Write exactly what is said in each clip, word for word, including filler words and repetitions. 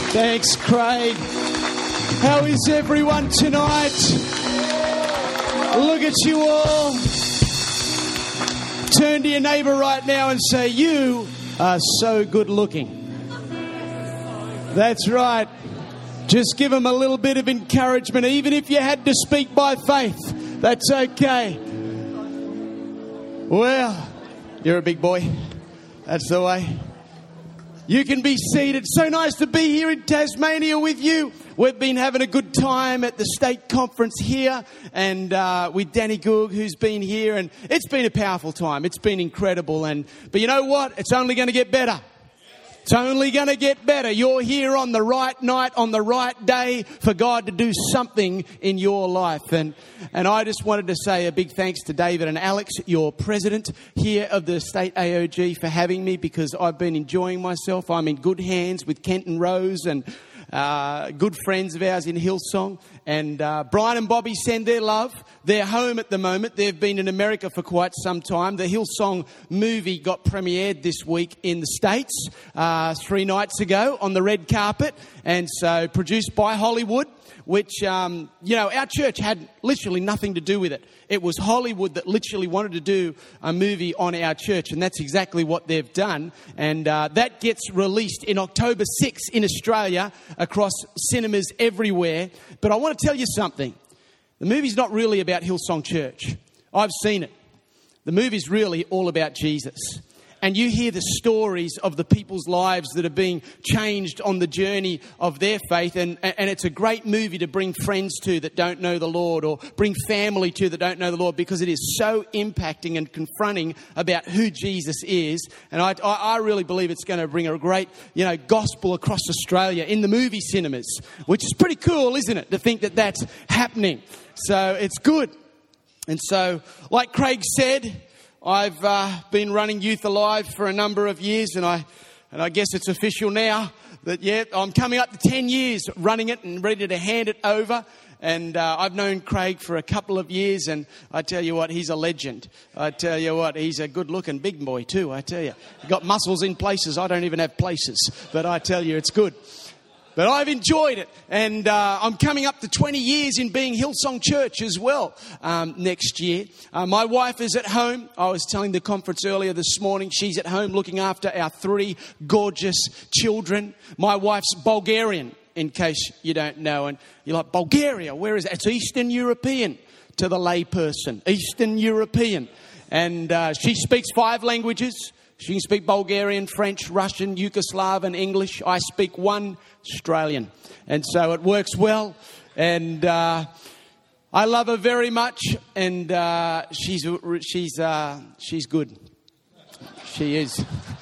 Thanks, Craig. How is everyone tonight? Look at you all. Turn to your neighbour right now and say, you are so good looking. That's right. Just give them a little bit of encouragement. Even if you had to speak by faith, that's okay. Well, you're a big boy. That's the way. You can be seated. So nice to be here in Tasmania with you. We've been having a good time at the state conference here and uh, with Danny Goog, who's been here. And it's been a powerful time. It's been incredible. And But you know what? It's only going to get better. It's only going to get better. You're here on the right night, on the right day for God to do something in your life. And and I just wanted to say a big thanks to David and Alex, your president here of the State A O G, for having me, because I've been enjoying myself. I'm in good hands with Kent and Rose and uh, good friends of ours in Hillsong. And uh, Brian and Bobby send their love. They're home at the moment. They've been in America for quite some time. The Hillsong movie got premiered this week in the States uh, three nights ago on the red carpet. And so produced by Hollywood, which, um, you know, our church had literally nothing to do with it. It was Hollywood that literally wanted to do a movie on our church. And that's exactly what they've done. And uh, that gets released in October sixth in Australia across cinemas everywhere. But I want to tell you something. The movie's not really about Hillsong Church. I've seen it. The movie's really all about Jesus. And you hear the stories of the people's lives that are being changed on the journey of their faith. And, and it's a great movie to bring friends to that don't know the Lord, or bring family to that don't know the Lord, because it is so impacting and confronting about who Jesus is. And I, I really believe it's going to bring a great, you know, gospel across Australia in the movie cinemas, which is pretty cool, isn't it, to think that that's happening. So it's good. And so, like Craig said, I've uh, been running Youth Alive for a number of years, and I and I guess it's official now that, yeah, I'm coming up to ten years running it and ready to hand it over. And uh, I've known Craig for a couple of years, and I tell you what, he's a legend. I tell you what, he's a good-looking big boy too, I tell you. He's got muscles in places I don't even have places, but I tell you, it's good. But I've enjoyed it, and uh, I'm coming up to twenty years in being Hillsong Church as well um, next year. Uh, my wife is at home. I was telling the conference earlier this morning, she's at home looking after our three gorgeous children. My wife's Bulgarian, in case you don't know. And you're like, Bulgaria, where is it? It's Eastern European to the layperson. Eastern European. And uh, she speaks five languages. She can speak Bulgarian, French, Russian, Yugoslav and English. I speak one Australian. And so it works well. And uh, I love her very much. And uh, she's she's uh, she's good. She is.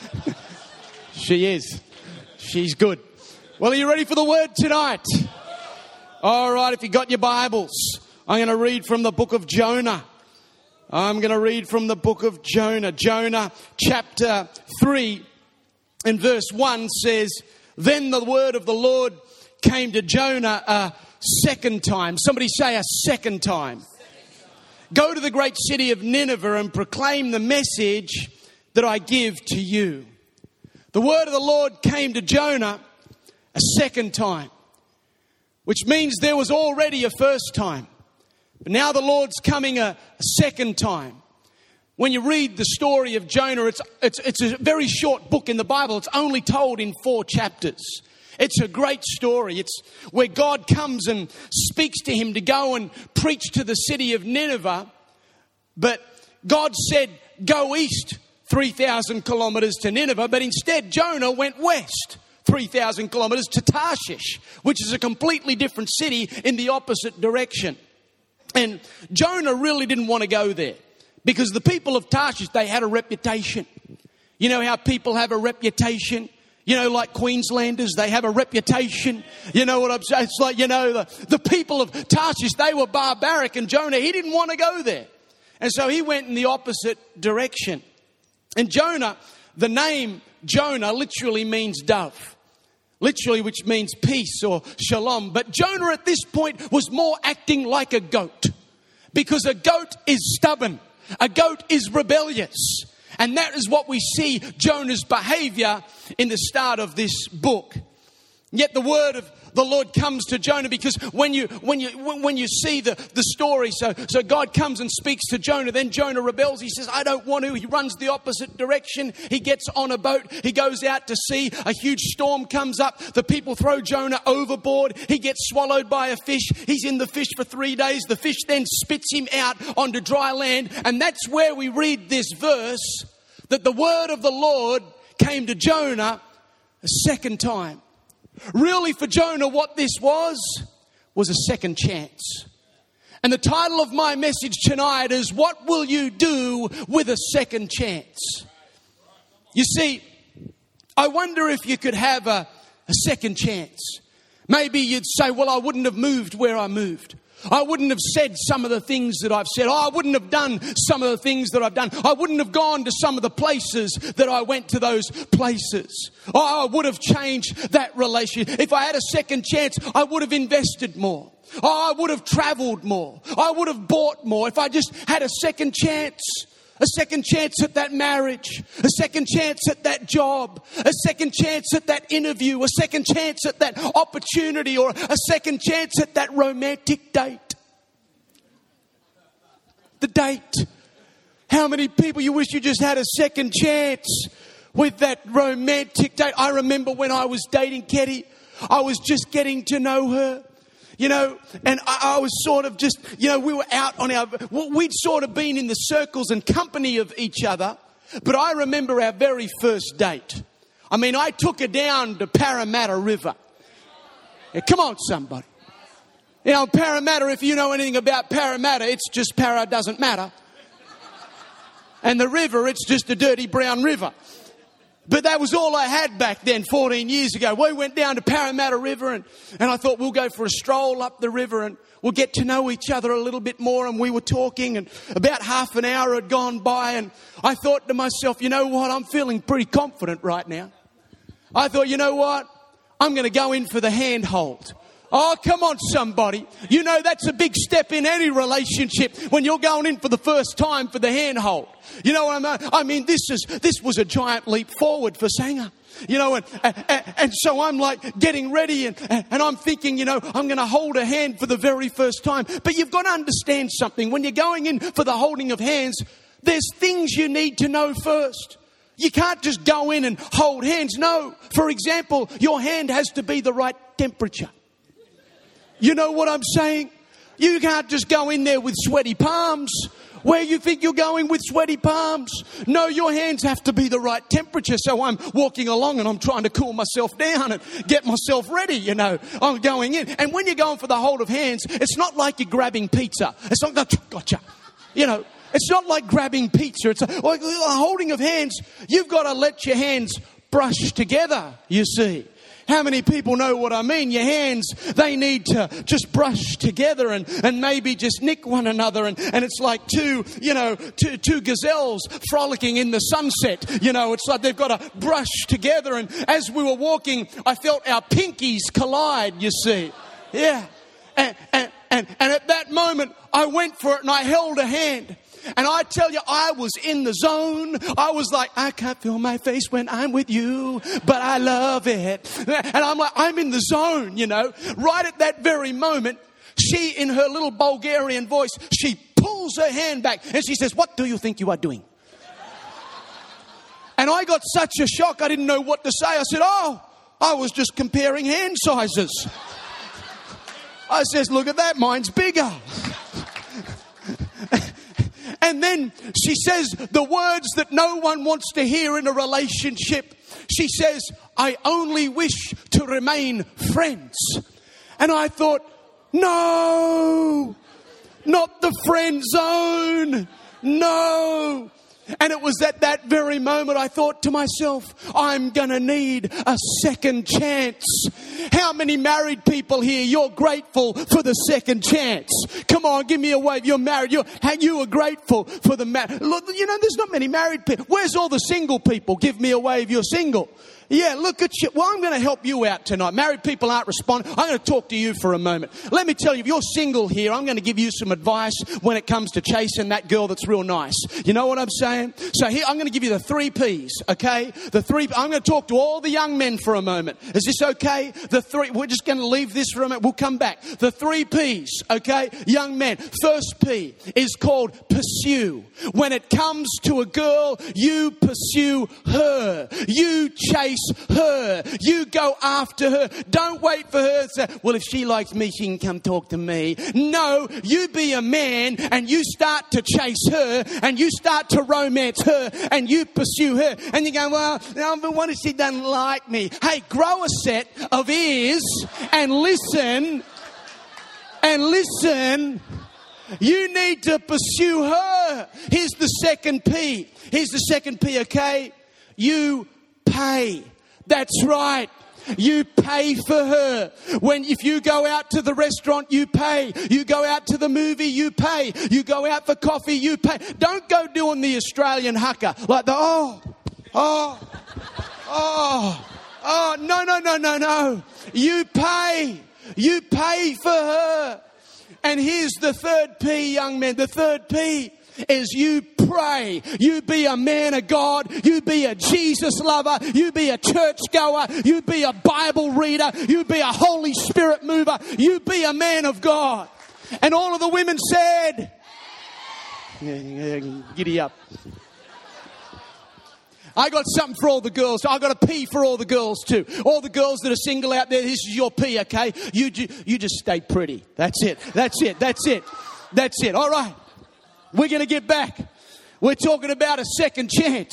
She is. She's good. Well, are you ready for the word tonight? All right, if you got your Bibles, I'm going to read from the book of Jonah. I'm going to read from the book of Jonah. Jonah chapter three and verse one says, "Then the word of the Lord came to Jonah a second time." Somebody say a second time. "Go to the great city of Nineveh and proclaim the message that I give to you." The word of the Lord came to Jonah a second time, which means there was already a first time. But now the Lord's coming a, a second time. When you read the story of Jonah, it's, it's, it's a very short book in the Bible. It's only told in four chapters. It's a great story. It's where God comes and speaks to him to go and preach to the city of Nineveh. But God said, go east three thousand kilometers to Nineveh. But instead, Jonah went west three thousand kilometers to Tarshish, which is a completely different city in the opposite direction. And Jonah really didn't want to go there because the people of Tarshish, they had a reputation. You know how people have a reputation? You know, like Queenslanders, they have a reputation. You know what I'm saying? It's like, you know, the, the people of Tarshish, they were barbaric, and Jonah, he didn't want to go there. And so he went in the opposite direction. And Jonah, the name Jonah literally means dove. Literally, which means peace or shalom. But Jonah at this point was more acting like a goat. Because a goat is stubborn. A goat is rebellious. And that is what we see Jonah's behavior in the start of this book. Yet the word of the Lord comes to Jonah, because when you when you when you see the, the story, so so God comes and speaks to Jonah, then Jonah rebels. He says, I don't want to. He runs the opposite direction. He gets on a boat. He goes out to sea. A huge storm comes up. The people throw Jonah overboard. He gets swallowed by a fish. He's in the fish for three days. The fish then spits him out onto dry land. And that's where we read this verse, that the word of the Lord came to Jonah a second time. Really, for Jonah, what this was, was a second chance. And the title of my message tonight is, what will you do with a second chance? You see, I wonder if you could have a, a second chance. Maybe you'd say, well, I wouldn't have moved where I moved. I wouldn't have said some of the things that I've said. Oh, I wouldn't have done some of the things that I've done. I wouldn't have gone to some of the places that I went to those places. Oh, I would have changed that relationship. If I had a second chance, I would have invested more. Oh, I would have traveled more. I would have bought more if I just had a second chance. A second chance at that marriage, a second chance at that job, a second chance at that interview, a second chance at that opportunity, or a second chance at that romantic date. The date. How many people you wish you just had a second chance with that romantic date? I remember when I was dating Ketty, I was just getting to know her. You know, and I, I was sort of just, you know, we were out on our, we'd sort of been in the circles and company of each other. But I remember our very first date. I mean, I took her down to Parramatta River. Yeah, come on, somebody. You know, Parramatta, if you know anything about Parramatta, it's just para doesn't matter. And the river, it's just a dirty brown river. But that was all I had back then, fourteen years ago. We went down to Parramatta River, and, and I thought we'll go for a stroll up the river and we'll get to know each other a little bit more. And we were talking, and about half an hour had gone by, and I thought to myself, you know what, I'm feeling pretty confident right now. I thought, you know what, I'm going to go in for the handhold. Oh, come on, somebody. You know, that's a big step in any relationship when you're going in for the first time for the handhold. You know what I mean? I mean, this is this was a giant leap forward for Sanger. You know, and, and, and so I'm like getting ready, and, and I'm thinking, you know, I'm going to hold a hand for the very first time. But you've got to understand something. When you're going in for the holding of hands, there's things you need to know first. You can't just go in and hold hands. No. For example, your hand has to be the right temperature. You know what I'm saying? You can't just go in there with sweaty palms. Where you think you're going with sweaty palms? No, your hands have to be the right temperature. So I'm walking along and I'm trying to cool myself down and get myself ready, you know. I'm going in. And when you're going for the hold of hands, it's not like you're grabbing pizza. It's not like, gotcha. You know, it's not like grabbing pizza. It's a, like a holding of hands. You've got to let your hands brush together, you see. How many people know what I mean? Your hands, they need to just brush together and, and maybe just nick one another. And, and it's like two, you know, two, two gazelles frolicking in the sunset. You know, it's like they've got to brush together. And as we were walking, I felt our pinkies collide, you see. Yeah. And, and, and, and at that moment, I went for it and I held a hand. And I tell you, I was in the zone. I was like, I can't feel my face when I'm with you, but I love it. And I'm like, I'm in the zone, you know. Right at that very moment, she, in her little Bulgarian voice, she pulls her hand back and she says, what do you think you are doing? And I got such a shock, I didn't know what to say. I said, oh, I was just comparing hand sizes. I says, look at that, mine's bigger. And then she says the words that no one wants to hear in a relationship. She says, I only wish to remain friends. And I thought, no, not the friend zone. No. And it was at that very moment I thought to myself, I'm going to need a second chance. How many married people here, you're grateful for the second chance? Come on, give me a wave. You're married. You're, you are grateful for the marriage. You know, there's not many married people. Where's all the single people? Give me a wave. You're single. Yeah, look at you. Well, I'm going to help you out tonight. Married people aren't responding. I'm going to talk to you for a moment. Let me tell you, if you're single here, I'm going to give you some advice when it comes to chasing that girl that's real nice. You know what I'm saying? So here, I'm going to give you the three P's, okay? The three, I'm going to talk to all the young men for a moment. Is this okay? The three, we're just going to leave this for a minute. We'll come back. The three P's, okay? Young men. First P is called pursue. When it comes to a girl, you pursue her. You chase her. You go after her. Don't wait for her to say, well, if she likes me, she can come talk to me. No, you be a man and you start to chase her and you start to romance her and you pursue her. And you go, well, but what if she doesn't like me? Hey, grow a set of ears and listen. And listen. You need to pursue her. Here's the second P. Here's the second P, okay? You pay. That's right. You pay for her. When, if you go out to the restaurant, you pay. You go out to the movie, you pay. You go out for coffee, you pay. Don't go doing the Australian haka. Like the, oh, oh, oh, oh, no, no, no, no, no. You pay. You pay for her. And here's the third P, young men. The third P is you pray. You be a man of God. You be a Jesus lover. You be a church goer. You be a Bible reader. You be a Holy Spirit mover. You be a man of God. And all of the women said, giddy up. I got something for all the girls. I got a P for all the girls too. All the girls that are single out there, this is your P, okay? You, you just stay pretty. That's it. That's it. That's it. That's it. All right. We're going to get back. We're talking about a second chance.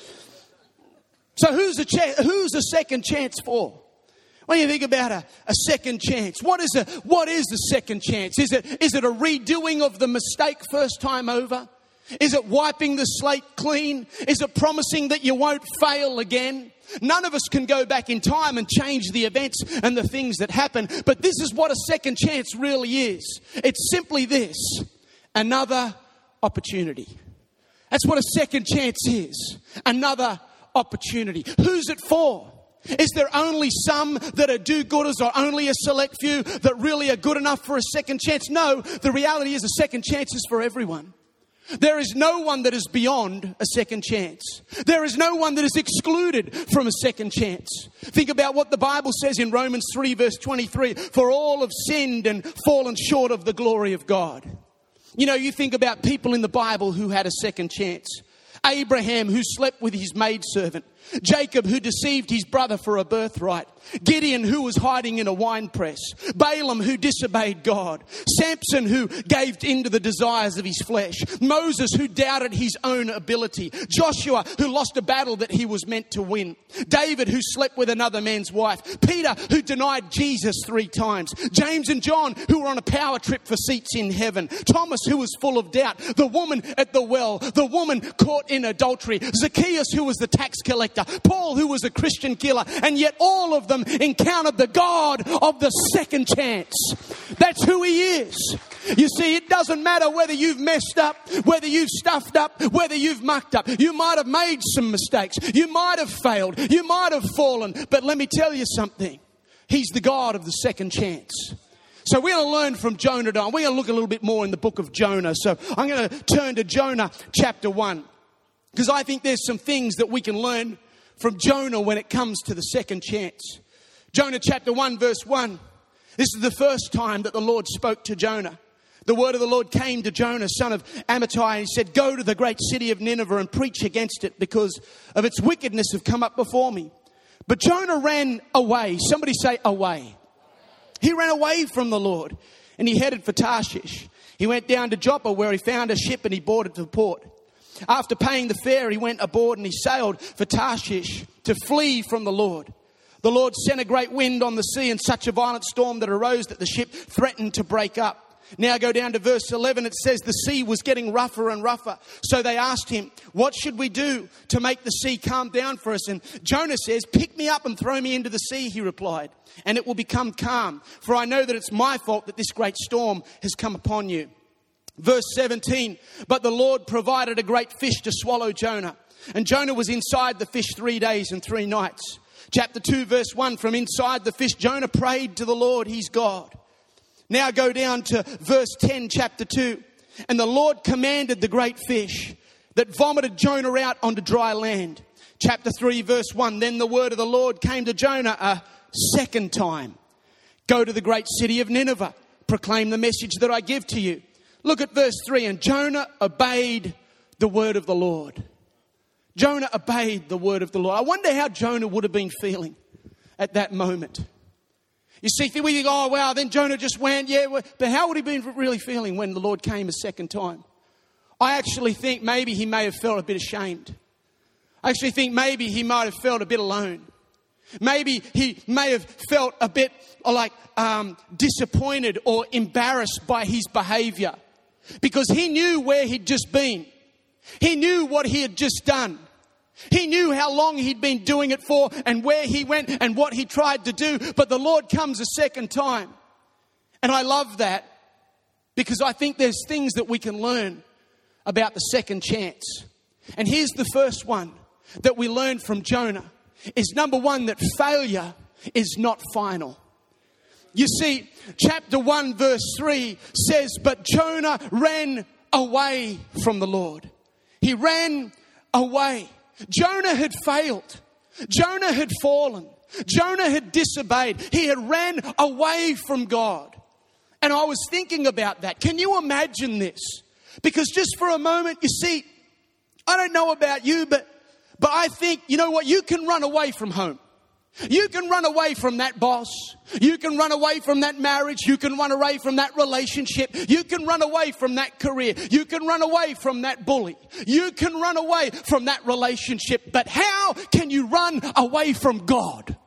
So who's a, cha- who's a second chance for? When you think about a, a second chance, what is a what is the second chance? Is it is it a redoing of the mistake first time over? Is it wiping the slate clean? Is it promising that you won't fail again? None of us can go back in time and change the events and the things that happen. But this is what a second chance really is. It's simply this: another opportunity. That's what a second chance is. Another opportunity. Who's it for? Is there only some that are do-gooders or only a select few that really are good enough for a second chance? No, the reality is a second chance is for everyone. There is no one that is beyond a second chance. There is no one that is excluded from a second chance. Think about what the Bible says in Romans three verse twenty-three. For all have sinned and fallen short of the glory of God. You know, you think about people in the Bible who had a second chance. Abraham, who slept with his maidservant. Jacob, who deceived his brother for a birthright. Gideon, who was hiding in a winepress. Balaam, who disobeyed God. Samson, who gave in to the desires of his flesh. Moses, who doubted his own ability. Joshua, who lost a battle that he was meant to win. David, who slept with another man's wife. Peter, who denied Jesus three times. James and John, who were on a power trip for seats in heaven. Thomas, who was full of doubt. The woman at the well. The woman caught in adultery. Zacchaeus, who was the tax collector. Paul, who was a Christian killer. And yet all of them encountered the God of the second chance. That's who he is. You see, it doesn't matter whether you've messed up, whether you've stuffed up, whether you've mucked up. You might have made some mistakes. You might have failed. You might have fallen. But let me tell you something. He's the God of the second chance. So we're going to learn from Jonah. We're going to look a little bit more in the book of Jonah. So I'm going to turn to Jonah chapter one. Because I think there's some things that we can learn from Jonah when it comes to the second chance. Jonah chapter one verse one. This is the first time that the Lord spoke to Jonah. The word of the Lord came to Jonah, son of Amittai, and he said, go to the great city of Nineveh and preach against it because of its wickedness have come up before me. But Jonah ran away. Somebody say away. He ran away from the Lord and he headed for Tarshish. He went down to Joppa where he found a ship and he boarded to the port. After paying the fare, he went aboard and he sailed for Tarshish to flee from the Lord. The Lord sent a great wind on the sea and such a violent storm that arose that the ship threatened to break up. Now go down to verse eleven. It says the sea was getting rougher and rougher. So they asked him, what should we do to make the sea calm down for us? And Jonah says, pick me up and throw me into the sea, he replied, and it will become calm. For I know that it's my fault that this great storm has come upon you. Verse seventeen, but the Lord provided a great fish to swallow Jonah. And Jonah was inside the fish three days and three nights. Chapter two, verse one, from inside the fish, Jonah prayed to the Lord, his God. Now go down to verse ten, chapter two. And the Lord commanded the great fish that vomited Jonah out onto dry land. Chapter three, verse one, then the word of the Lord came to Jonah a second time. Go to the great city of Nineveh. Proclaim the message that I give to you. Look at verse three. And Jonah obeyed the word of the Lord. Jonah obeyed the word of the Lord. I wonder how Jonah would have been feeling at that moment. You see, we think, oh, wow, then Jonah just went, yeah. But how would he be really feeling when the Lord came a second time? I actually think maybe he may have felt a bit ashamed. I actually think maybe he might have felt a bit alone. Maybe he may have felt a bit like um, disappointed or embarrassed by his behavior. Because he knew where he'd just been. He knew what he had just done. He knew how long he'd been doing it for and where he went and what he tried to do. But the Lord comes a second time. And I love that because I think there's things that we can learn about the second chance. And here's the first one that we learned from Jonah is number one, that failure is not final. You see, chapter one, verse three says, but Jonah ran away from the Lord. He ran away. Jonah had failed. Jonah had fallen. Jonah had disobeyed. He had ran away from God. And I was thinking about that. Can you imagine this? Because just for a moment, you see, I don't know about you, but, but I think, you know what? You can run away from home. You can run away from that boss. You can run away from that marriage. You can run away from that relationship. You can run away from that career. You can run away from that bully. You can run away from that relationship. But how can you run away from God?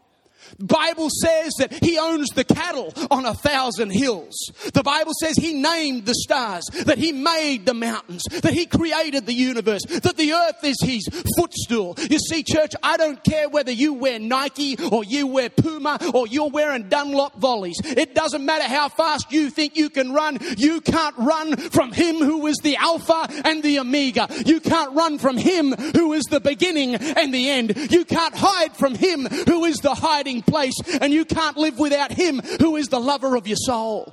Bible says that he owns the cattle on a thousand hills. The Bible says he named the stars, that he made the mountains, that he created the universe, that the earth is his footstool. You see, church, I don't care whether you wear Nike or you wear Puma or you're wearing Dunlop volleys. It doesn't matter how fast you think you can run. You can't run from him who is the Alpha and the Omega. You can't run from him who is the beginning and the end. You can't hide from him who is the hiding place, and you can't live without him who is the lover of your soul.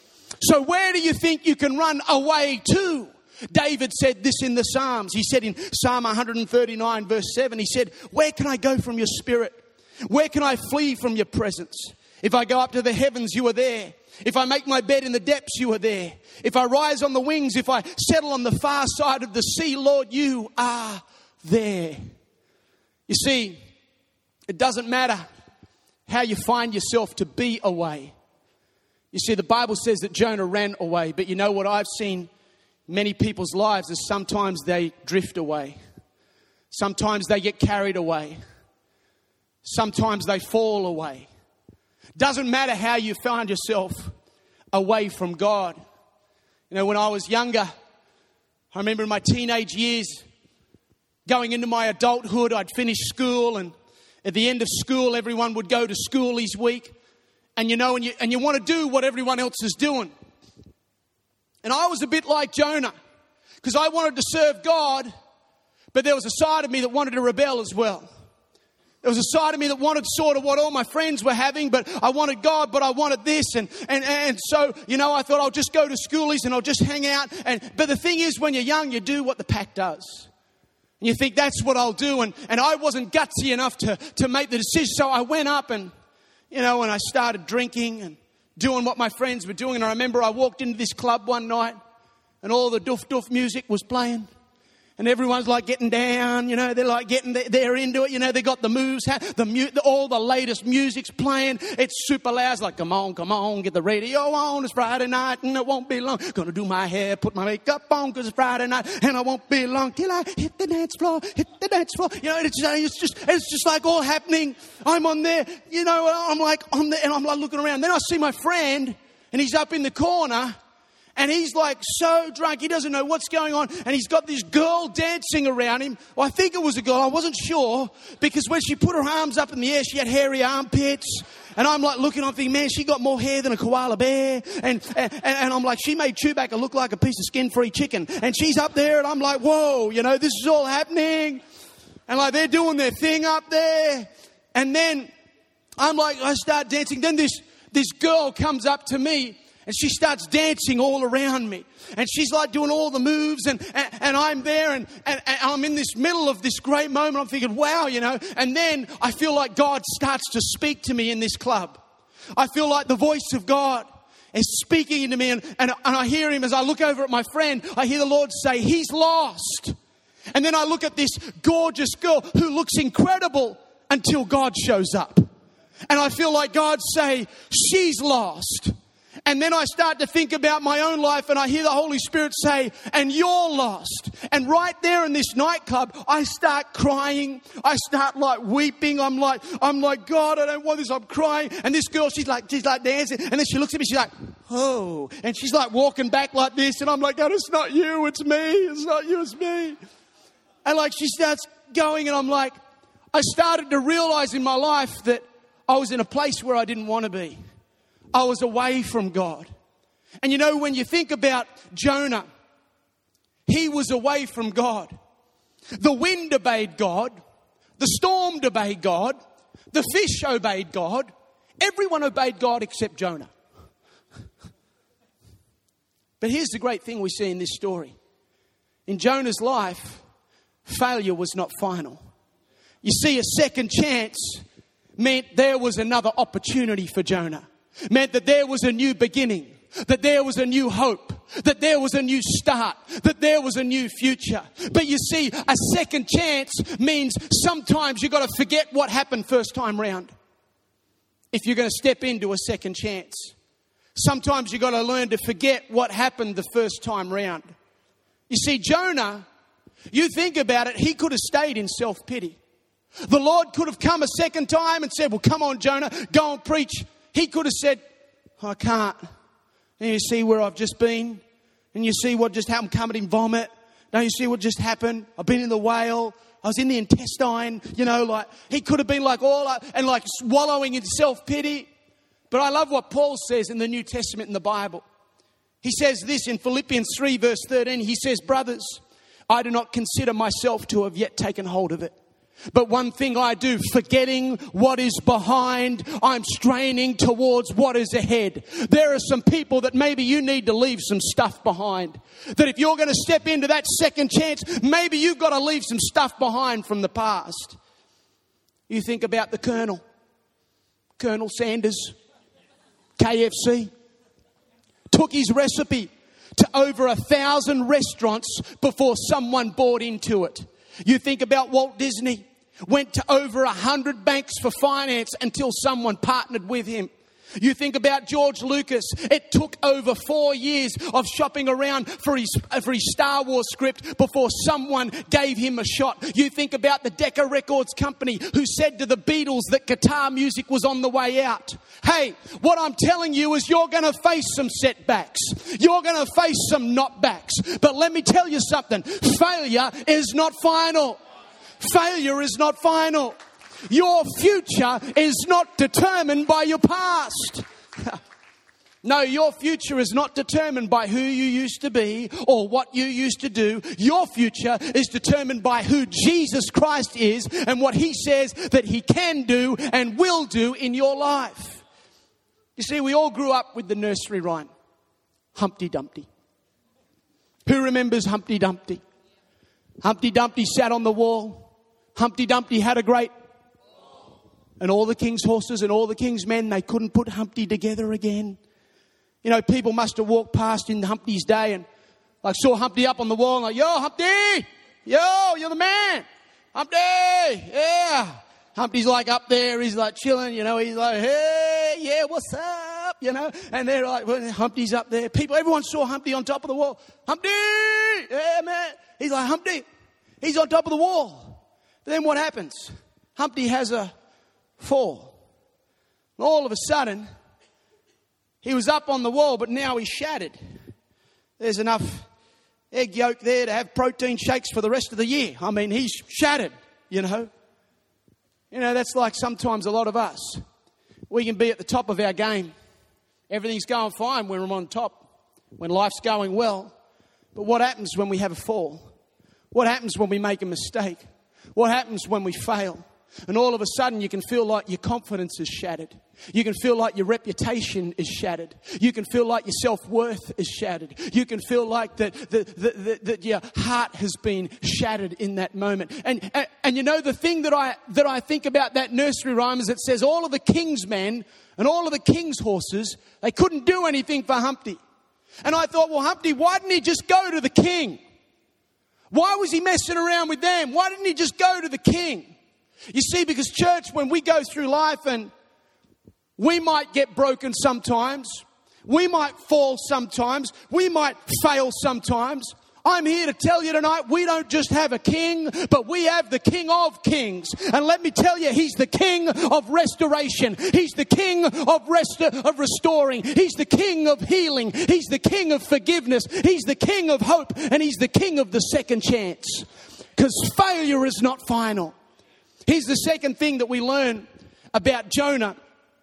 So where do you think you can run away to? David said this in the Psalms. He said in Psalm one thirty-nine verse seven, he said, where can I go from your spirit? Where can I flee from your presence? If I go up to the heavens, you are there. If I make my bed in the depths, you are there. If I rise on the wings, if I settle on the far side of the sea, Lord, you are there. You see, it doesn't matter how you find yourself to be away. You see, the Bible says that Jonah ran away. But you know what I've seen many people's lives is sometimes they drift away. Sometimes they get carried away. Sometimes they fall away. Doesn't matter how you find yourself away from God. You know, when I was younger, I remember in my teenage years, going into my adulthood, I'd finished school, and at the end of school, everyone would go to schoolies week. And you know, and you, and you want to do what everyone else is doing. And I was a bit like Jonah, because I wanted to serve God, but there was a side of me that wanted to rebel as well. There was a side of me that wanted sort of what all my friends were having, but I wanted God, but I wanted this. And, and, and so, you know, I thought I'll just go to schoolies and I'll just hang out. And But the thing is, when you're young, you do what the pack does. And you think, that's what I'll do. And, and I wasn't gutsy enough to, to make the decision. So I went up and, you know, and I started drinking and doing what my friends were doing. And I remember I walked into this club one night and all the doof doof music was playing. And everyone's like getting down, you know, they're like getting, they're into it, you know, they got the moves, the mu- all the latest music's playing. It's super loud. It's like, come on, come on, get the radio on. It's Friday night and it won't be long. Gonna do my hair, put my makeup on because it's Friday night and I won't be long till I hit the dance floor, hit the dance floor. You know, it's, it's just, it's just like all happening. I'm on there, you know, I'm like on there and I'm like looking around. Then I see my friend and he's up in the corner. And he's like so drunk, he doesn't know what's going on. And he's got this girl dancing around him. Well, I think it was a girl, I wasn't sure. Because when she put her arms up in the air, she had hairy armpits. And I'm like looking, I'm thinking, man, she got more hair than a koala bear. And, and, and I'm like, she made Chewbacca look like a piece of skin-free chicken. And she's up there and I'm like, whoa, you know, this is all happening. And like they're doing their thing up there. And then I'm like, I start dancing. Then this, this girl comes up to me and she starts dancing all around me. And she's like doing all the moves and, and, and I'm there and, and, and I'm in this middle of this great moment. I'm thinking, wow, you know. And then I feel like God starts to speak to me in this club. I feel like the voice of God is speaking into me. And, and, and I hear him as I look over at my friend. I hear the Lord say, he's lost. And then I look at this gorgeous girl who looks incredible until God shows up. And I feel like God say, she's lost. And then I start to think about my own life and I hear the Holy Spirit say, and you're lost. And right there in this nightclub, I start crying. I start like weeping. I'm like, I'm like, God, I don't want this. I'm crying. And this girl, she's like, she's like dancing. And then she looks at me, she's like, oh. And she's like walking back like this. And I'm like, God, it's not you, it's me. It's not you, it's me. And like she starts going and I'm like, I started to realize in my life that I was in a place where I didn't want to be. I was away from God. And you know, when you think about Jonah, he was away from God. The wind obeyed God. The storm obeyed God. The fish obeyed God. Everyone obeyed God except Jonah. But here's the great thing we see in this story. In Jonah's life, failure was not final. You see, a second chance meant there was another opportunity for Jonah. Meant that there was a new beginning, that there was a new hope, that there was a new start, that there was a new future. But you see, a second chance means sometimes you've got to forget what happened first time round if you're going to step into a second chance. Sometimes you've got to learn to forget what happened the first time round. You see, Jonah, you think about it, he could have stayed in self-pity. The Lord could have come a second time and said, well, come on, Jonah, go and preach. He could have said, I can't. And you see where I've just been? And you see what just happened, covered in vomit? Don't you see what just happened? I've been in the whale. I was in the intestine. You know, like, he could have been like all up and like wallowing in self-pity. But I love what Paul says in the New Testament in the Bible. He says this in Philippians three verse thirteen. He says, brothers, I do not consider myself to have yet taken hold of it. But one thing I do, forgetting what is behind, I'm straining towards what is ahead. There are some people that maybe you need to leave some stuff behind. That if you're going to step into that second chance, maybe you've got to leave some stuff behind from the past. You think about the Colonel, Colonel Sanders, K F C, took his recipe to over a thousand restaurants before someone bought into it. You think about Walt Disney. Went to over a hundred banks for finance until someone partnered with him. You think about George Lucas. It took over four years of shopping around for his, for his Star Wars script before someone gave him a shot. You think about the Decca Records company who said to the Beatles that guitar music was on the way out. Hey, what I'm telling you is you're going to face some setbacks. You're going to face some knockbacks. But let me tell you something. Failure is not final. Failure is not final. Your future is not determined by your past. No, your future is not determined by who you used to be or what you used to do. Your future is determined by who Jesus Christ is and what he says that he can do and will do in your life. You see, we all grew up with the nursery rhyme, Humpty Dumpty. Who remembers Humpty Dumpty? Humpty Dumpty sat on the wall. Humpty Dumpty had a great... And all the king's horses and all the king's men, they couldn't put Humpty together again. You know, people must have walked past in Humpty's day and like saw Humpty up on the wall and like, yo, Humpty! Yo, you're the man! Humpty! Yeah! Humpty's like up there, he's like chilling, you know, he's like, hey, yeah, what's up? You know, and they're like, well, Humpty's up there. People, everyone saw Humpty on top of the wall. Humpty! Yeah, man. He's like, Humpty! He's on top of the wall. But then what happens? Humpty has a fall. And all of a sudden, he was up on the wall, but now he's shattered. There's enough egg yolk there to have protein shakes for the rest of the year. I mean, he's shattered, you know. You know, that's like sometimes a lot of us. We can be at the top of our game. Everything's going fine when we're on top, when life's going well. But what happens when we have a fall? What happens when we make a mistake? What happens when we fail? And all of a sudden you can feel like your confidence is shattered. You can feel like your reputation is shattered. You can feel like your self-worth is shattered. You can feel like that, that, that, that, that your heart has been shattered in that moment. And, and, and you know, the thing that I, that I think about that nursery rhyme is it says all of the king's men and all of the king's horses, they couldn't do anything for Humpty. And I thought, well, Humpty, why didn't he just go to the king? Why was he messing around with them? Why didn't he just go to the king? You see, because church, when we go through life and we might get broken sometimes. We might fall sometimes. We might fail sometimes. I'm here to tell you tonight, we don't just have a king, but we have the King of Kings. And let me tell you, he's the King of restoration. He's the King of rest- of restoring. He's the King of healing. He's the King of forgiveness. He's the King of hope. And he's the King of the second chance. Because failure is not final. Here's the second thing that we learn about Jonah.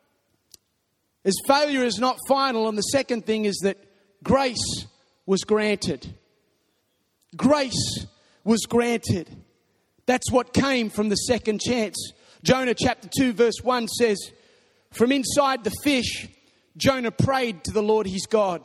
Is failure is not final. And the second thing is that grace was granted. Grace was granted. That's what came from the second chance. Jonah chapter two verse one says, from inside the fish, Jonah prayed to the Lord his God.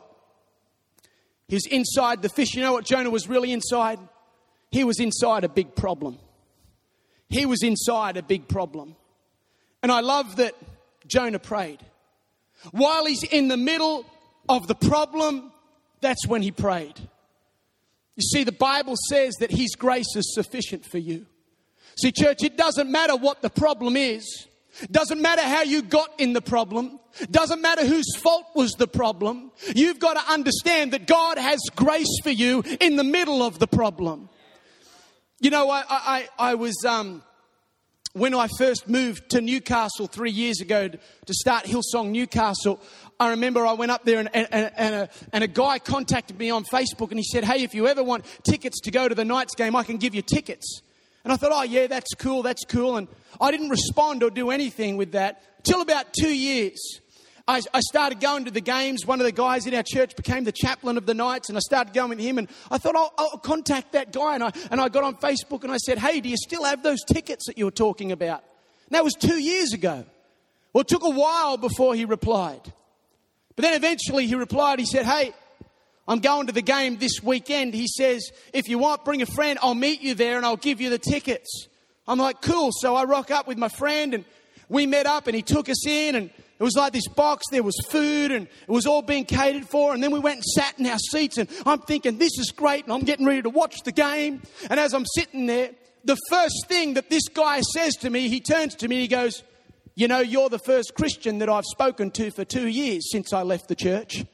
He was inside the fish. You know what Jonah was really inside? He was inside a big problem. He was inside a big problem. And I love that Jonah prayed. While he's in the middle of the problem, that's when he prayed. You see, the Bible says that his grace is sufficient for you. See, church, it doesn't matter what the problem is. Doesn't matter how you got in the problem. Doesn't matter whose fault was the problem. You've got to understand that God has grace for you in the middle of the problem. You know, I, I, I was... Um, When I first moved to Newcastle three years ago to start Hillsong Newcastle, I remember I went up there and, and, and, a, and a guy contacted me on Facebook and he said, hey, if you ever want tickets to go to the Knights game, I can give you tickets. And I thought, oh yeah, that's cool, that's cool. And I didn't respond or do anything with that till about two years. I, I started going to the games. One of the guys in our church became the chaplain of the Knights, and I started going with him. And I thought, I'll, I'll contact that guy. And I, and I got on Facebook and I said, hey, do you still have those tickets that you were talking about? And that was two years ago. Well, it took a while before he replied. But then eventually he replied. He said, hey, I'm going to the game this weekend. He says, if you want, bring a friend. I'll meet you there and I'll give you the tickets. I'm like, cool. So I rock up with my friend and we met up and he took us in, and it was like this box, there was food and it was all being catered for. And then we went and sat in our seats and I'm thinking, this is great. And I'm getting ready to watch the game. And as I'm sitting there, the first thing that this guy says to me, he turns to me and he goes, you know, you're the first Christian that I've spoken to for two years since I left the church.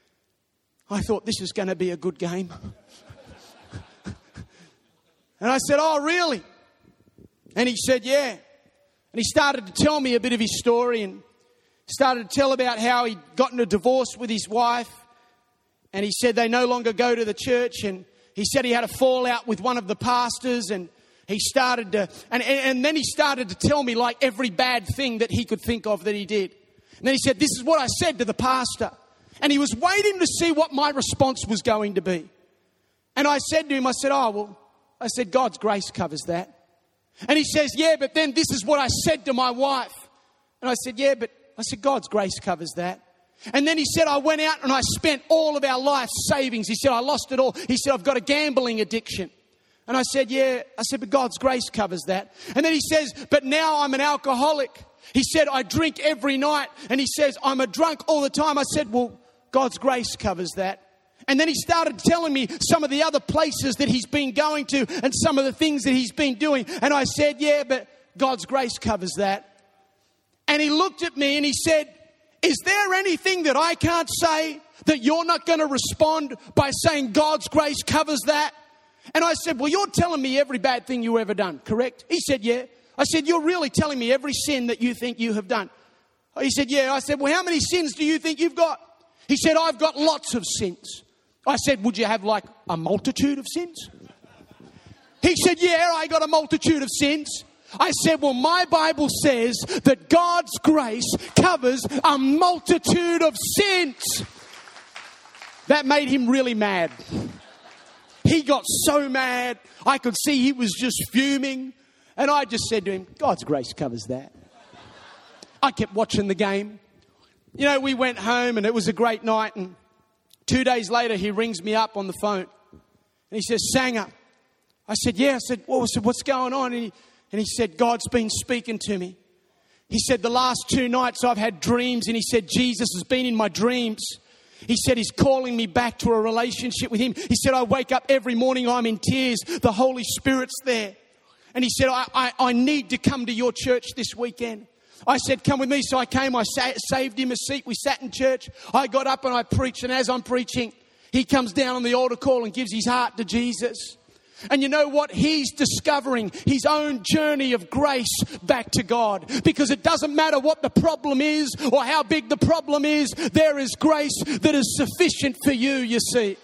I thought this is going to be a good game. And I said, oh, really? And he said, yeah. And he started to tell me a bit of his story and started to tell about how he'd gotten a divorce with his wife. And he said they no longer go to the church. And he said he had a fallout with one of the pastors. And he started to, and, and then he started to tell me like every bad thing that he could think of that he did. And then he said, this is what I said to the pastor. And he was waiting to see what my response was going to be. And I said to him, I said, oh, well, I said, God's grace covers that. And he says, yeah, but then this is what I said to my wife. And I said, yeah, but I said, God's grace covers that. And then he said, I went out and I spent all of our life savings. He said, I lost it all. He said, I've got a gambling addiction. And I said, yeah. I said, but God's grace covers that. And then he says, but now I'm an alcoholic. He said, I drink every night. And he says, I'm a drunk all the time. I said, well, God's grace covers that. And then he started telling me some of the other places that he's been going to and some of the things that he's been doing. And I said, yeah, but God's grace covers that. And he looked at me and he said, is there anything that I can't say that you're not going to respond by saying God's grace covers that? And I said, well, you're telling me every bad thing you ever done, correct? He said, yeah. I said, you're really telling me every sin that you think you have done? He said, yeah. I said, well, how many sins do you think you've got? He said, I've got lots of sins. I said, would you have like a multitude of sins? He said, yeah, I got a multitude of sins. I said, well, my Bible says that God's grace covers a multitude of sins. That made him really mad. He got so mad. I could see he was just fuming. And I just said to him, God's grace covers that. I kept watching the game. You know, we went home and it was a great night. And two days later, he rings me up on the phone. And he says, Sanger. I said, yeah. I said, well, I said, what's going on? And he, and he said, God's been speaking to me. He said, the last two nights I've had dreams. And he said, Jesus has been in my dreams. He said, he's calling me back to a relationship with him. He said, I wake up every morning, I'm in tears. The Holy Spirit's there. And he said, I, I, I need to come to your church this weekend. I said, come with me. So I came, I sa- saved him a seat. We sat in church. I got up and I preached. And as I'm preaching, he comes down on the altar call and gives his heart to Jesus. And you know what? He's discovering his own journey of grace back to God. Because it doesn't matter what the problem is or how big the problem is. There is grace that is sufficient for you, you see.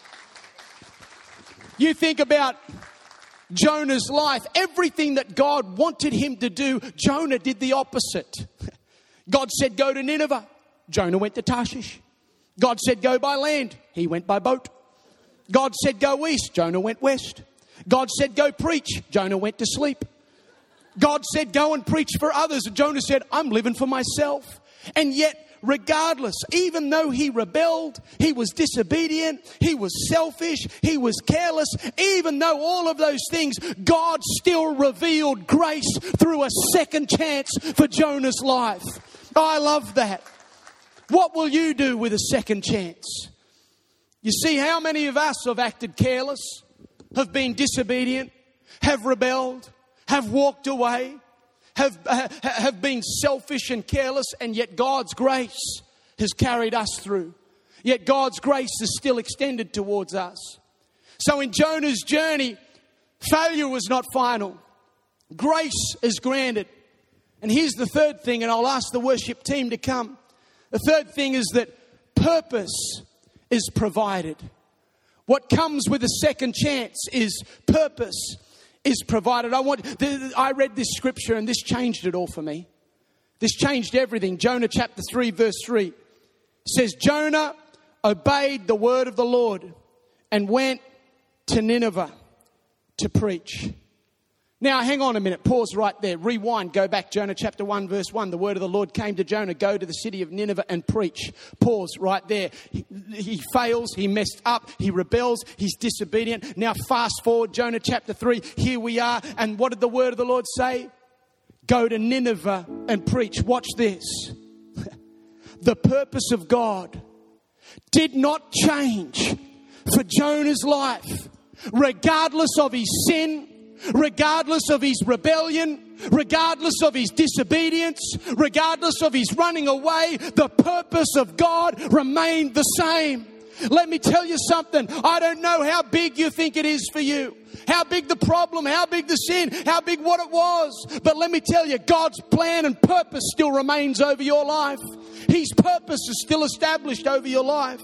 You think about Jonah's life. Everything that God wanted him to do, Jonah did the opposite. God said, go to Nineveh. Jonah went to Tarshish. God said, go by land. He went by boat. God said, go east. Jonah went west. God said, go preach. Jonah went to sleep. God said, go and preach for others. And Jonah said, I'm living for myself. And yet, regardless, even though he rebelled, he was disobedient, he was selfish, he was careless, even though all of those things, God still revealed grace through a second chance for Jonah's life. I love that. What will you do with a second chance? You see, how many of us have acted careless, have been disobedient, have rebelled, have walked away, have, uh, have been selfish and careless, and yet God's grace has carried us through. Yet God's grace is still extended towards us. So in Jonah's journey, failure was not final. Grace is granted. And here's the third thing, and I'll ask the worship team to come. The third thing is that purpose is provided. What comes with a second chance is purpose is provided. I want. I read this scripture and this changed it all for me. This changed everything. Jonah chapter three verse three says, Jonah obeyed the word of the Lord and went to Nineveh to preach. Now, hang on a minute. Pause right there. Rewind. Go back. Jonah chapter one, verse one. The word of the Lord came to Jonah. Go to the city of Nineveh and preach. Pause right there. He, he fails. He messed up. He rebels. He's disobedient. Now, fast forward. Jonah chapter three. Here we are. And what did the word of the Lord say? Go to Nineveh and preach. Watch this. The purpose of God did not change for Jonah's life, regardless of his sin, regardless of his rebellion, regardless of his disobedience, regardless of his running away. The purpose of God remained the same. Let me tell you something. I don't know how big you think it is for you, how big the problem, how big the sin, how big what it was. But let me tell you, God's plan and purpose still remains over your life. His purpose is still established over your life.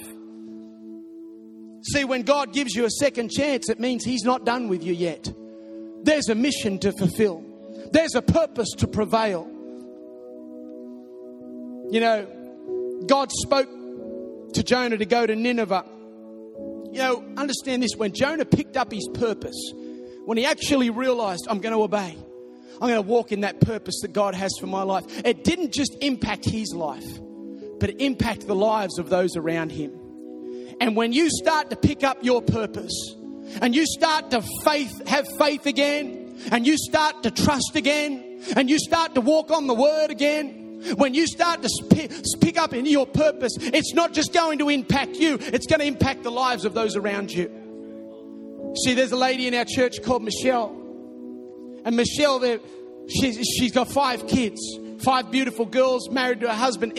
See, when God gives you a second chance, it means He's not done with you yet. There's a mission to fulfill. There's a purpose to prevail. You know, God spoke to Jonah to go to Nineveh. You know, understand this. When Jonah picked up his purpose, when he actually realized, I'm going to obey, I'm going to walk in that purpose that God has for my life, it didn't just impact his life, but it impacted the lives of those around him. And when you start to pick up your purpose, and you start to faith, have faith again, and you start to trust again, and you start to walk on the word again, when you start to pick up in your purpose, it's not just going to impact you, it's going to impact the lives of those around you. See, there's a lady in our church called Michelle. And Michelle, she's, she's got five kids, five beautiful girls, married to her husband,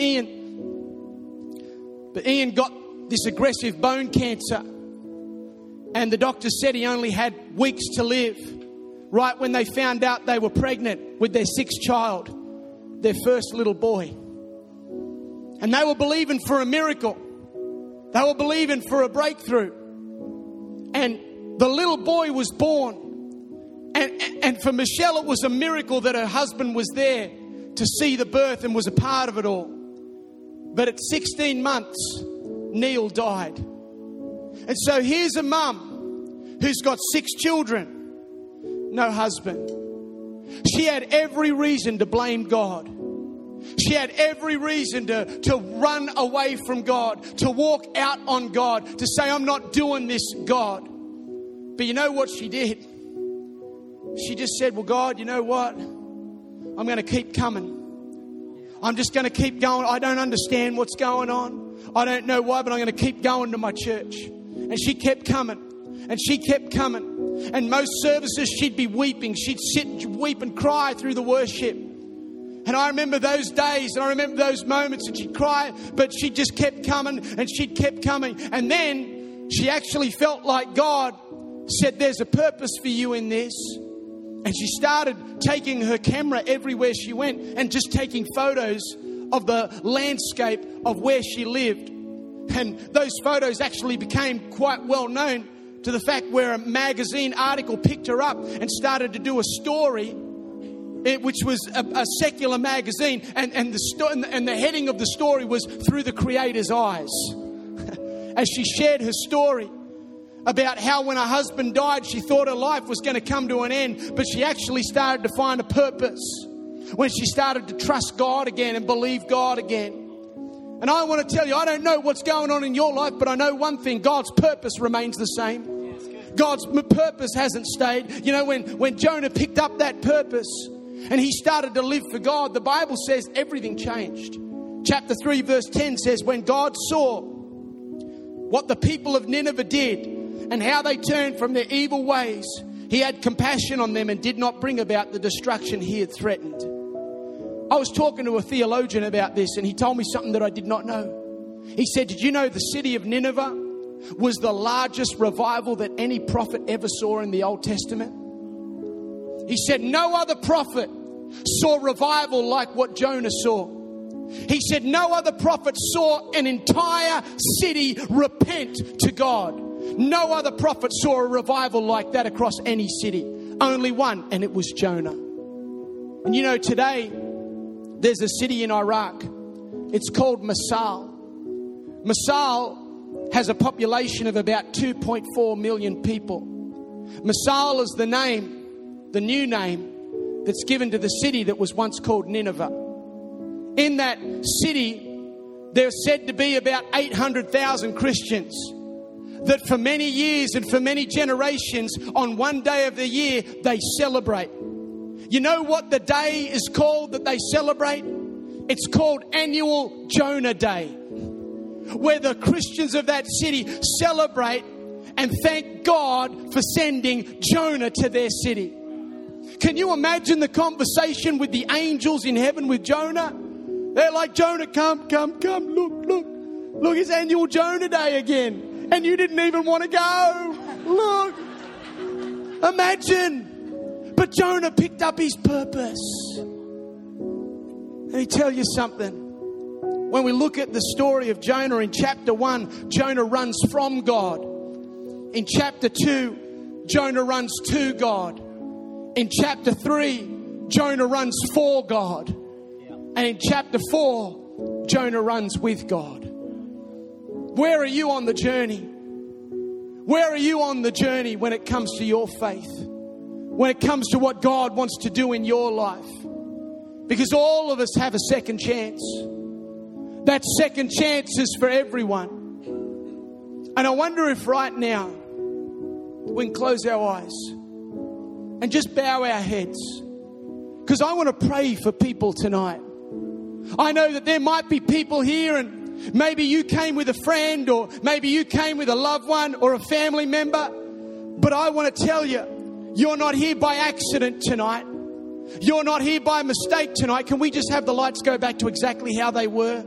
Ian. But Ian got this aggressive bone cancer. And the doctor said he only had weeks to live. Right when they found out they were pregnant with their sixth child, their first little boy. And they were believing for a miracle. They were believing for a breakthrough. And the little boy was born. And, and for Michelle, it was a miracle that her husband was there to see the birth and was a part of it all. But at sixteen months, Neil died. And so here's a mum who's got six children, no husband. She had every reason to blame God. She had every reason to, to run away from God, to walk out on God, to say, I'm not doing this, God. But you know what she did? She just said, well, God, you know what? I'm going to keep coming. I'm just going to keep going. I don't understand what's going on. I don't know why, but I'm going to keep going to my church. And she kept coming. And she kept coming. And most services she'd be weeping. She'd sit, weep and cry through the worship. And I remember those days and I remember those moments, and she'd cry, but she just kept coming and she'd kept coming. And then she actually felt like God said, there's a purpose for you in this. And she started taking her camera everywhere she went and just taking photos of the landscape of where she lived. And those photos actually became quite well known to the fact where a magazine article picked her up and started to do a story, which was a, a secular magazine. And, and, the sto- and the heading of the story was Through the Creator's Eyes. As she shared her story about how when her husband died, she thought her life was going to come to an end, but she actually started to find a purpose when she started to trust God again and believe God again. And I want to tell you, I don't know what's going on in your life, but I know one thing: God's purpose remains the same. God's purpose hasn't stayed. You know, when, when Jonah picked up that purpose and he started to live for God, the Bible says everything changed. Chapter three, verse ten says, when God saw what the people of Nineveh did, and how they turned from their evil ways, he had compassion on them and did not bring about the destruction he had threatened. I was talking to a theologian about this, and he told me something that I did not know. He said, did you know the city of Nineveh was the largest revival that any prophet ever saw in the Old Testament? He said, no other prophet saw revival like what Jonah saw. He said, no other prophet saw an entire city repent to God. No other prophet saw a revival like that across any city. Only one, and it was Jonah. And you know, today, there's a city in Iraq. It's called Mosul. Mosul has a population of about two point four million people. Mosul is the name, the new name, that's given to the city that was once called Nineveh. In that city, there's said to be about eight hundred thousand Christians that for many years and for many generations, on one day of the year, they celebrate. You know what the day is called that they celebrate? It's called Annual Jonah Day, where the Christians of that city celebrate and thank God for sending Jonah to their city. Can you imagine the conversation with the angels in heaven with Jonah? They're like, Jonah, come, come, come, look, look. Look, it's Annual Jonah Day again. And you didn't even want to go. Look. Imagine. But Jonah picked up his purpose. Let me tell you something. When we look at the story of Jonah in chapter one, Jonah runs from God. In chapter two, Jonah runs to God. In chapter three, Jonah runs for God. And in chapter four, Jonah runs with God. Where are you on the journey? Where are you on the journey when it comes to your faith? When it comes to what God wants to do in your life? Because all of us have a second chance. That second chance is for everyone. And I wonder if right now we can close our eyes and just bow our heads. Because I want to pray for people tonight. I know that there might be people here, and maybe you came with a friend, or maybe you came with a loved one or a family member. But I want to tell you, you're not here by accident tonight. You're not here by mistake tonight. Can we just have the lights go back to exactly how they were?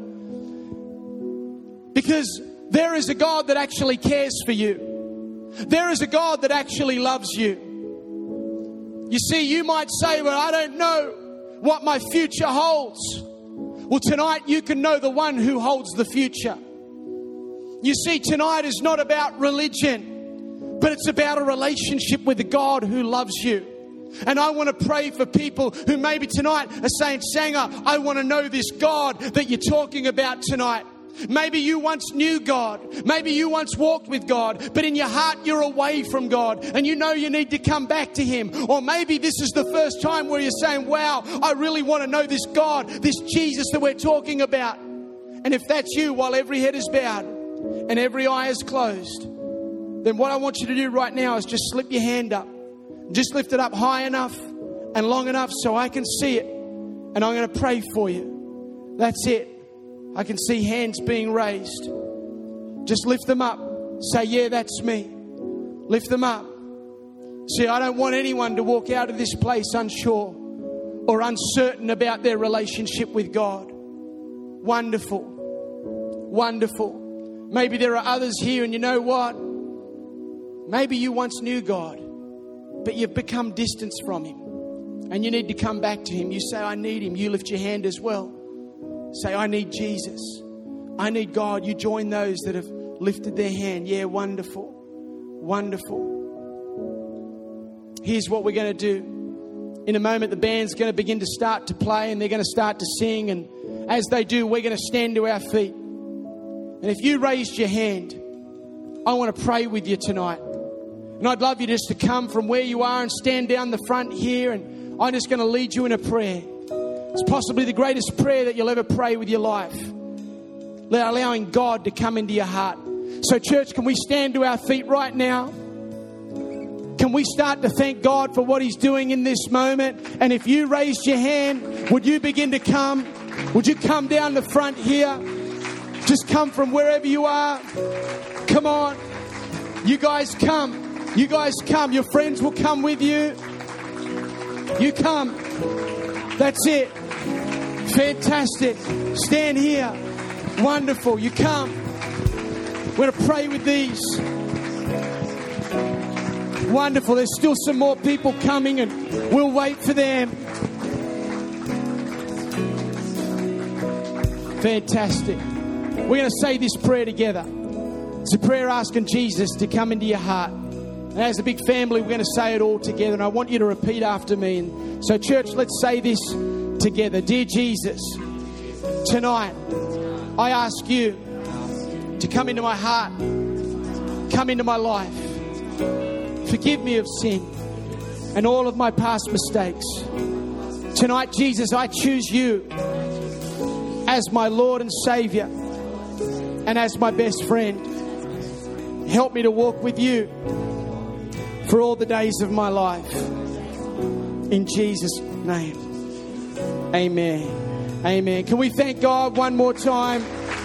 Because there is a God that actually cares for you. There is a God that actually loves you. You see, you might say, well, I don't know what my future holds. Well, tonight you can know the one who holds the future. You see, tonight is not about religion, but it's about a relationship with the God who loves you. And I want to pray for people who maybe tonight are saying, Sanger, I want to know this God that you're talking about tonight. Maybe you once knew God. Maybe you once walked with God, but in your heart you're away from God and you know you need to come back to Him. Or maybe this is the first time where you're saying, wow, I really want to know this God, this Jesus that we're talking about. And if that's you, while every head is bowed and every eye is closed, then what I want you to do right now is just slip your hand up. Just lift it up high enough and long enough so I can see it. And I'm going to pray for you. That's it. I can see hands being raised. Just lift them up. Say, yeah, that's me. Lift them up. See, I don't want anyone to walk out of this place unsure or uncertain about their relationship with God. Wonderful. Wonderful. Maybe there are others here, and you know what? Maybe you once knew God, but you've become distanced from Him. And you need to come back to Him. You say, I need Him. You lift your hand as well. Say, I need Jesus. I need God. You join those that have lifted their hand. Yeah, wonderful. Wonderful. Here's what we're going to do. In a moment, the band's going to begin to start to play and they're going to start to sing. And as they do, we're going to stand to our feet. And if you raised your hand, I want to pray with you tonight. And I'd love you just to come from where you are and stand down the front here. And I'm just going to lead you in a prayer. It's possibly the greatest prayer that you'll ever pray with your life. Allowing God to come into your heart. So church, can we stand to our feet right now? Can we start to thank God for what He's doing in this moment? And if you raised your hand, would you begin to come? Would you come down the front here? Just come from wherever you are. Come on. You guys come. You guys come. Your friends will come with you. You come. That's it. Fantastic. Stand here. Wonderful. You come. We're going to pray with these. Wonderful. There's still some more people coming and we'll wait for them. Fantastic. We're going to say this prayer together. It's a prayer asking Jesus to come into your heart. And as a big family, we're going to say it all together. And I want you to repeat after me. And so, church, let's say this together. Dear Jesus, tonight, I ask you to come into my heart. Come into my life. Forgive me of sin and all of my past mistakes. Tonight, Jesus, I choose you as my Lord and Savior and as my best friend. Help me to walk with you for all the days of my life. In Jesus' name. Amen. Amen. Can we thank God one more time?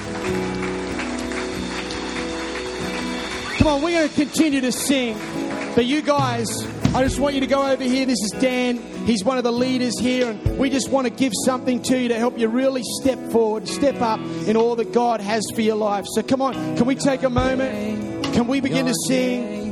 Come on, we're going to continue to sing. But you guys, I just want you to go over here. This is Dan. He's one of the leaders here. And we just want to give something to you to help you really step forward, step up in all that God has for your life. So come on, can we take a moment? Can we begin to sing?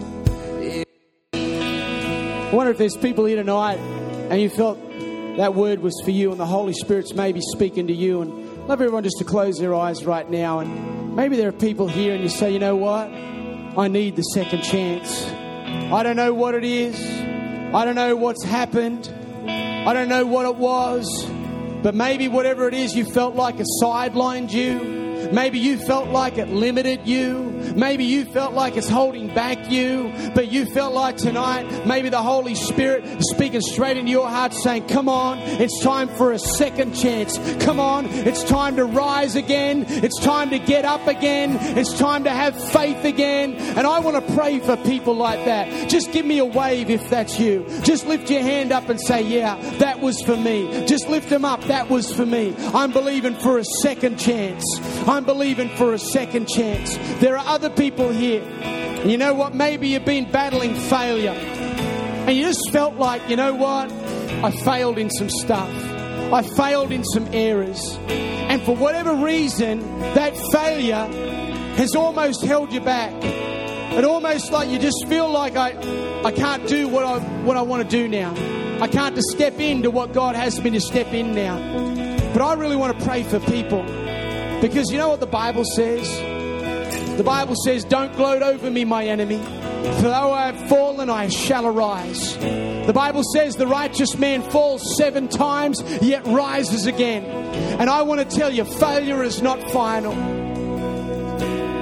I wonder if there's people here tonight and you felt that word was for you and the Holy Spirit's maybe speaking to you. And I'd love everyone just to close their eyes right now. And maybe there are people here and you say, you know what? I need the second chance. I don't know what it is. I don't know what's happened. I don't know what it was. But maybe whatever it is, you felt like it sidelined you. Maybe you felt like it limited you. Maybe you felt like it's holding back you. But you felt like tonight, maybe the Holy Spirit is speaking straight into your heart saying, come on, it's time for a second chance. Come on, it's time to rise again. It's time to get up again. It's time to have faith again. And I want to pray for people like that. Just give me a wave if that's you. Just lift your hand up and say, yeah, that was for me. Just lift them up. That was for me. I'm believing for a second chance. I'm believing for a second chance. There are other people here. And you know what? Maybe you've been battling failure. And you just felt like, you know what? I failed in some stuff. I failed in some areas. And for whatever reason, that failure has almost held you back. It almost like you just feel like I, I can't do what I, what I want to do now. I can't to step into what God has me to step in now. But I really want to pray for people. Because you know what the Bible says? The Bible says, don't gloat over me, my enemy. For though I have fallen, I shall arise. The Bible says the righteous man falls seven times, yet rises again. And I want to tell you, failure is not final.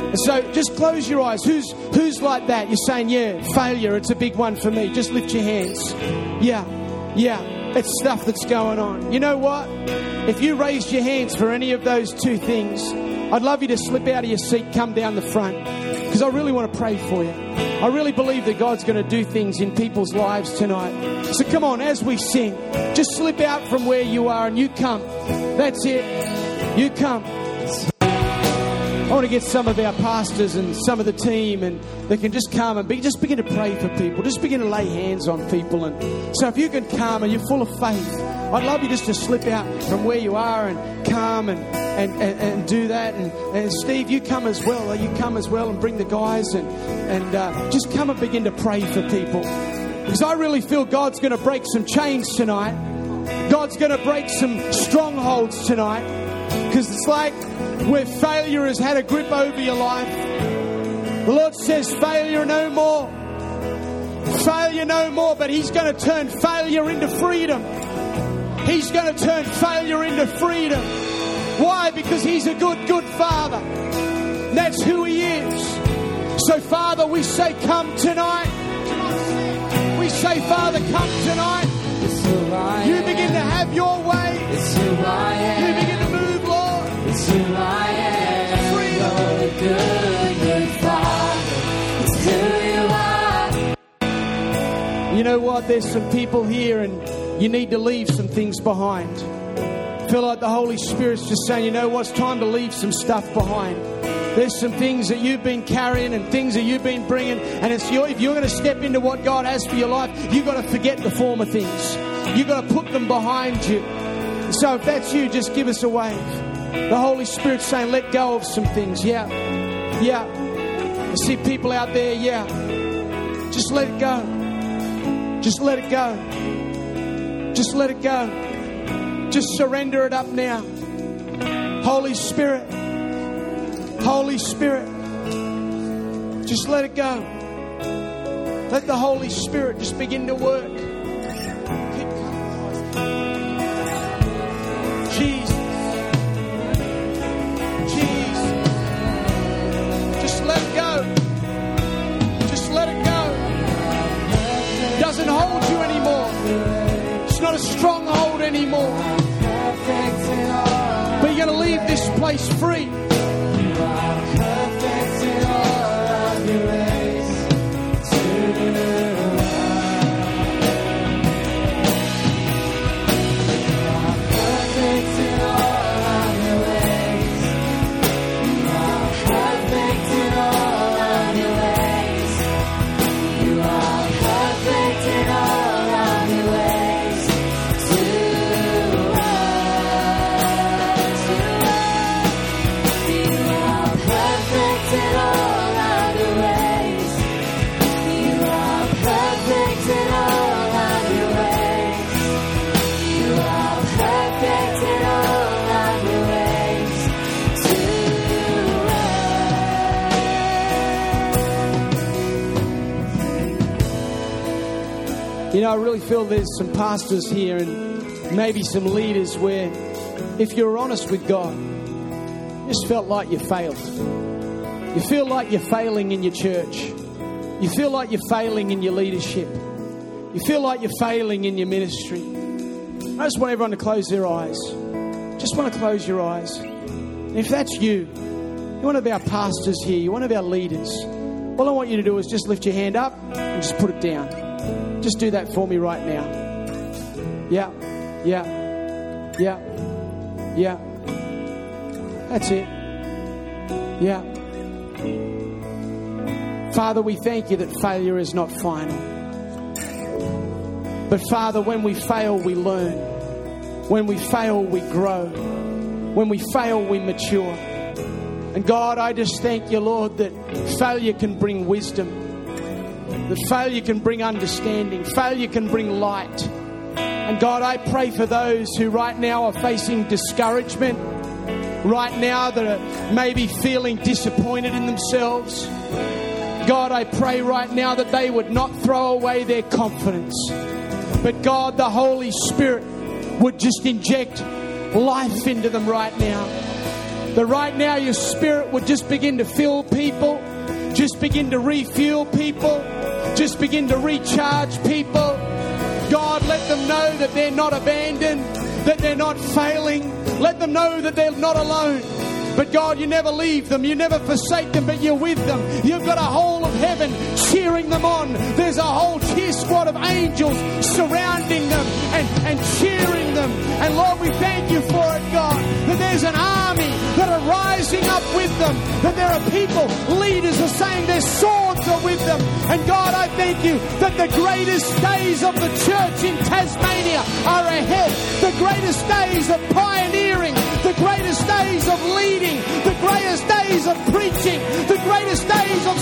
And so just close your eyes. Who's who's like that? You're saying, yeah, failure, it's a big one for me. Just lift your hands. Yeah, yeah, it's stuff that's going on. You know what? If you raised your hands for any of those two things, I'd love you to slip out of your seat, come down the front, because I really want to pray for you. I really believe that God's going to do things in people's lives tonight. So come on, as we sing, just slip out from where you are and you come. That's it. You come. I want to get some of our pastors and some of the team, and they can just come and be, just begin to pray for people. Just begin to lay hands on people. And so if you can come and you're full of faith, I'd love you just to slip out from where you are and come and, and, and, and do that. And, and Steve, you come as well. You come as well and bring the guys and, and uh, just come and begin to pray for people. Because I really feel God's going to break some chains tonight. God's going to break some strongholds tonight. Because it's like where failure has had a grip over your life. The Lord says failure no more. Failure no more. But He's going to turn failure into freedom. He's going to turn failure into freedom. Why? Because He's a good, good Father. That's who He is. So Father, we say come tonight. We say Father, come tonight. You begin to have your way. You begin to move, Lord. It's who I am. You're a good, good Father. It's who you are. You know what? There's some people here and you need to leave some things behind. I feel like the Holy Spirit's just saying, you know what? It's time to leave some stuff behind. There's some things that you've been carrying and things that you've been bringing. And it's your, if you're going to step into what God has for your life, you've got to forget the former things. You've got to put them behind you. So if that's you, just give us a wave. The Holy Spirit's saying, let go of some things. Yeah. Yeah. I see people out there. Yeah. Just let it go. Just let it go. Just let it go. Just surrender it up now. Holy Spirit. Holy Spirit. Just let it go. Let the Holy Spirit just begin to work. Jesus. Jesus. Just let it go. Just let it go. It doesn't hold you anymore. It's not a stronghold anymore. But you're going to leave this place free. Perfect in all of your ways. You know, I really feel there's some pastors here and maybe some leaders where if you're honest with God, you just felt like you failed. You feel like you're failing in your church. You feel like you're failing in your leadership. You feel like you're failing in your ministry. I just want everyone to close their eyes. Just want to close your eyes. And if that's you, you're one of our pastors here, you're one of our leaders, all I want you to do is just lift your hand up and just put it down. Just do that for me right now. Yeah, yeah, yeah, yeah. That's it. Yeah. Father, we thank you that failure is not final. But Father, when we fail, we learn. When we fail, we grow. When we fail, we mature. And God, I just thank you, Lord, that failure can bring wisdom. That failure can bring understanding. Failure can bring light. And God, I pray for those who right now are facing discouragement. Right now that are maybe feeling disappointed in themselves. God, I pray right now that they would not throw away their confidence. But God, the Holy Spirit would just inject life into them right now. that right now your Spirit would just begin to fill people, just begin to refuel people, just begin to recharge people. God, let them know that they're not abandoned, that they're not failing. Let them know that they're not alone. But God, you never leave them, you never forsake them, but you're with them. You've got a whole of heaven cheering them on. There's a whole cheer squad of angels surrounding them and, and cheering them. And Lord, we thank you for it, God, that there's an army that are rising up with them, that there are people, leaders are saying their swords are with them. And God, I thank you that the greatest days of the church in Tasmania are ahead. The greatest days of pioneering, the greatest days of leading, the greatest days of preaching, the greatest days of